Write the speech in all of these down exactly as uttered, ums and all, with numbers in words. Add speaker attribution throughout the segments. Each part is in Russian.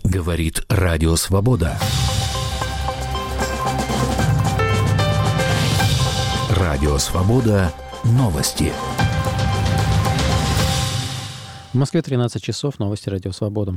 Speaker 1: Говорит Радио Свобода. Радио Свобода. Новости.
Speaker 2: В Москве тринадцать часов. Новости Радио Свобода.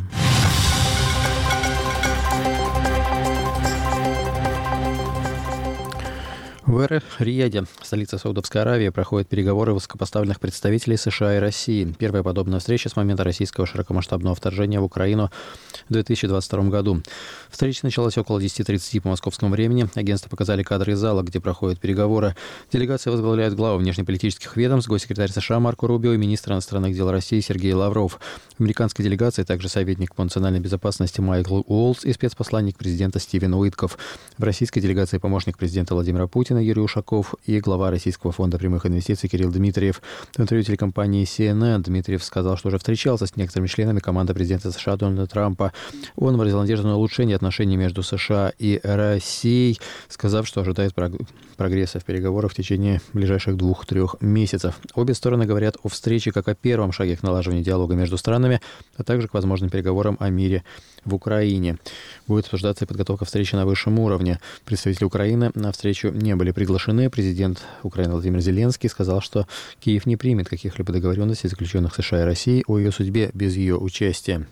Speaker 2: В Эр-Рияде, столице Саудовской Аравии, проходят переговоры высокопоставленных представителей США и России. Первая подобная встреча с момента российского широкомасштабного вторжения в Украину в две тысячи двадцать втором году. Встреча началась около десяти тридцати по московскому времени. Агентства показали кадры из зала, где проходят переговоры. Делегация возглавляет главы внешнеполитических ведомств, госсекретарь США Марко Рубио и министр иностранных дел России Сергей Лавров. В американской делегации также советник по национальной безопасности Майкл Уолтс и спецпосланник президента Стивен Уитков. В российской делегации помощник президента Владимира Путина Юрий Ушаков и глава Российского фонда прямых инвестиций Кирилл Дмитриев. В интервью телекомпании си эн эн Дмитриев сказал, что уже встречался с некоторыми членами команды президента США Дональда Трампа. Он выразил надежду на улучшение отношений между США и Россией, сказав, что ожидает прогресса в переговорах в течение ближайших двух-трех месяцев. Обе стороны говорят о встрече как о первом шаге к налаживанию диалога между странами, а также к возможным переговорам о мире в Украине. Будет обсуждаться и подготовка встречи на высшем уровне. Представители Украины на встречу не были приглашены. Президент Украины Владимир Зеленский сказал, что Киев не примет каких-либо договоренностей, заключенных США и Россией, о ее судьбе без ее участия.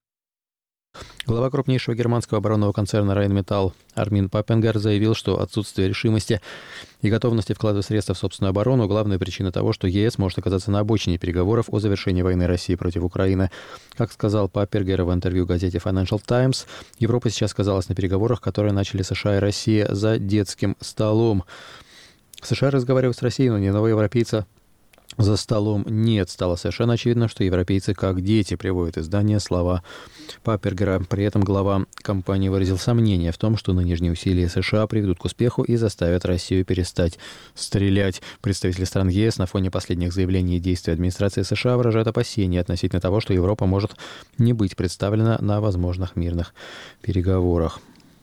Speaker 2: Глава крупнейшего германского оборонного концерна Райнметалл Армин Паппенгер заявил, что отсутствие решимости и готовности вкладывать средства в собственную оборону – главная причина того, что ЕС может оказаться на обочине переговоров о завершении войны России против Украины. Как сказал Паппенгер в интервью газете Financial Times, Европа сейчас оказалась на переговорах, которые начали США и Россия, за детским столом. США разговаривают с Россией, но ни одного европейца за столом нет. Стало совершенно очевидно, что европейцы как дети, приводят издание слова Паппенгера. При этом глава компании выразил сомнение в том, что нынешние усилия США приведут к успеху и заставят Россию перестать стрелять. Представители стран ЕС на фоне последних заявлений и действий администрации США выражают опасения относительно того, что Европа может не быть представлена на возможных мирных переговорах.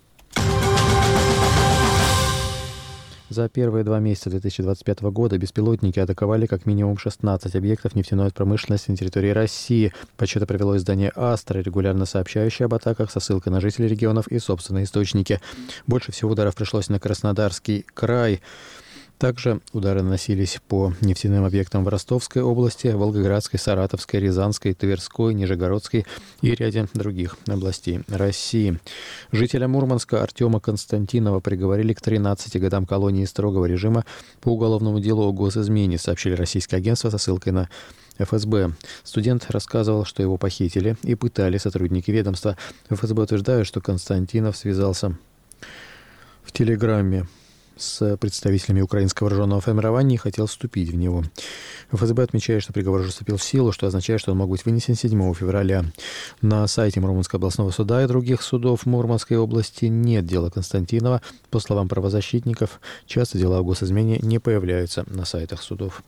Speaker 2: За первые два месяца две тысячи двадцать пятого года беспилотники атаковали как минимум шестнадцать объектов нефтяной промышленности на территории России. Подсчеты провело издание «Астра», регулярно сообщающее об атаках со ссылкой на жителей регионов и собственные источники. Больше всего ударов пришлось на Краснодарский край. Также удары наносились по нефтяным объектам в Ростовской области, Волгоградской, Саратовской, Рязанской, Тверской, Нижегородской и ряде других областей России. Жителя Мурманска Артема Константинова приговорили к тринадцати годам колонии строгого режима по уголовному делу о госизмене, сообщили российское агентство со ссылкой на эф эс бэ. Студент рассказывал, что его похитили и пытали сотрудники ведомства. эф эс бэ утверждают, что Константинов связался в Телеграме с представителями украинского вооруженного формирования и хотел вступить в него. эф эс бэ отмечает, что приговор уже вступил в силу, что означает, что он мог быть вынесен седьмого февраля. На сайте Мурманского областного суда и других судов Мурманской области нет дела Константинова. По словам правозащитников, часто дела о госизмене не появляются на сайтах судов.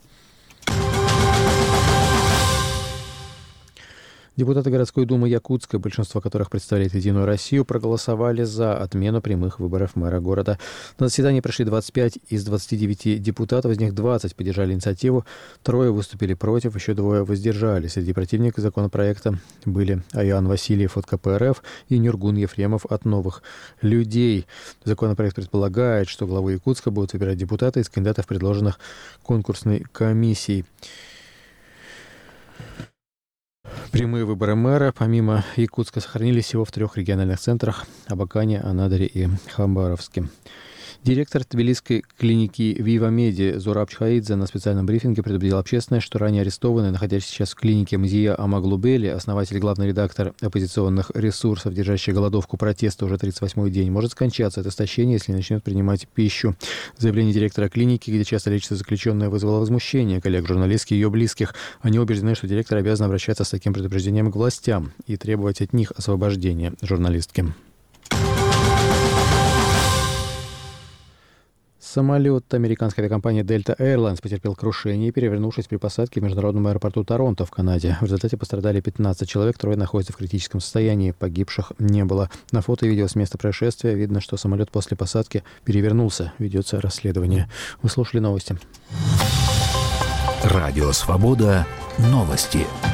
Speaker 2: Депутаты городской думы Якутска, большинство которых представляет «Единую Россию», проголосовали за отмену прямых выборов мэра города. На заседание пришли двадцать пять из двадцати девяти депутатов, из них двадцать поддержали инициативу, трое выступили против, еще двое воздержались. Среди противников законопроекта были Аян Васильев от ка пэ эр эф и Нюргун Ефремов от «Новых людей». Законопроект предполагает, что главу Якутска будут выбирать депутаты из кандидатов, предложенных конкурсной комиссией. Прямые выборы мэра помимо Якутска сохранились всего в трех региональных центрах – Абакане, Анадыре и Хабаровске. Директор тбилисской клиники Вива Меди Зураб Чхаидзе на специальном брифинге предупредил общественность, что ранее арестованный, находящийся сейчас в клинике Мзия Амаглубели, основатель и главный редактор оппозиционных ресурсов, держащий голодовку протеста уже тридцать восьмой день, может скончаться от истощения, если не начнет принимать пищу. Заявление директора клиники, где часто лечатся заключенные, вызвало возмущение коллег журналистки и ее близких. Они убеждены, что директор обязан обращаться с таким предупреждением к властям и требовать от них освобождения журналистки. Самолет американской авиакомпании Delta Airlines потерпел крушение, перевернувшись при посадке в международном аэропорту Торонто в Канаде. В результате пострадали пятнадцать человек, трое находятся в критическом состоянии. Погибших не было. На фото и видео с места происшествия видно, что самолет после посадки перевернулся. Ведется расследование. Вы слушали новости.
Speaker 1: Радио Свобода. Новости.